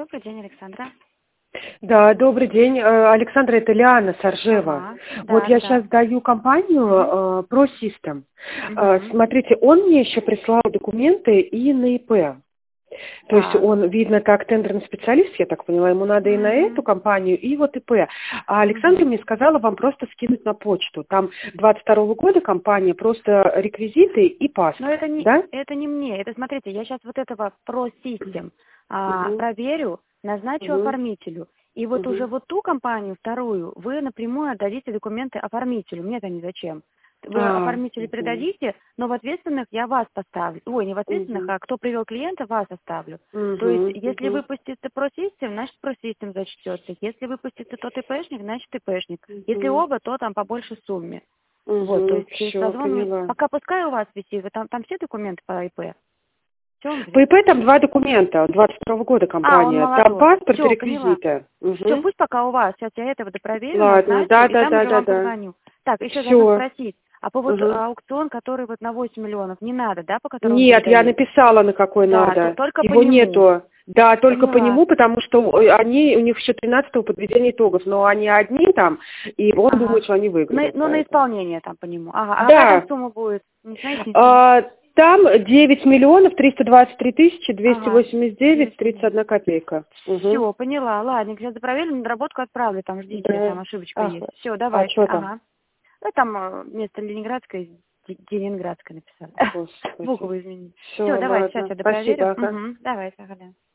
Добрый день, Александра. Да, добрый день. Александра, это Лиана Саржева. Ага, Вот да, я да. сейчас даю компанию ProSystem. Мгм. Смотрите, он мне еще прислал документы и на ИП. То есть Так. он, видно, как тендерный специалист, я так поняла, ему надо и на эту Мгм. компанию, и вот ИП. А Александра Мгм. мне сказала вам просто скинуть на почту. Там 22 года компания, просто реквизиты и Но паспорт, да? это не мне. Это, смотрите, я сейчас вот этого ProSystem Угу, проверю, назначу угу, оформителю. И вот уже угу. вот ту компанию, вторую, вы напрямую отдадите документы оформителю. Мне-то не зачем. Вы оформителю Угу, передадите, но в ответственных я вас поставлю. Ой, не в ответственных, угу, а кто привел клиента, вас оставлю. То есть, угу, если угу. выпустится ProSystem, значит ProSystem зачтется. Если выпустится тот ИПшник, значит ИПшник. Если Угу. оба, то там по большей сумме. Вот, то Угу, есть через все, созвон, поняла. пока пускай у вас висит, вы там все документы по ИП? Все, он По говорит. ИП там два документа, 22 года Он компания. Там молодой. паспорт и Все, поняла. реквизиты. Все, Угу. пусть пока у вас. Сейчас я этого допроверю, Ладно, назначу, да, и да, там да, уже да, вам да. позвоню. Так, еще должна Все. спросить, а по вот Угу. аукцион, который вот на 8 миллионов, не надо, да, по которому Нет, я передают? написала, на какой Да, надо. только по Его нему. нету. Да, только по Поняла. нему, потому что у них еще 13-го подведения итогов, но они одни там, и он думает, Ага. что они выиграют. Ну, на Поэтому. исполнение там по нему. Ага. А какая там Да. сумма будет? Не знаете? Там 9 миллионов 323 тысячи Ага. 289 31 копейка. Угу. Все, поняла. Ладно, я проверю, на доработку отправлю, там ждите, Да. там ошибочка А, есть. Все, а давайте. что там? Ага. Ну, там вместо Ленинградской Ленинградской написали. Господи. Буквы изменили. Все, Все, давайте, сейчас ладно. я допроверю. Спасибо, ага. Давайте, ага, да.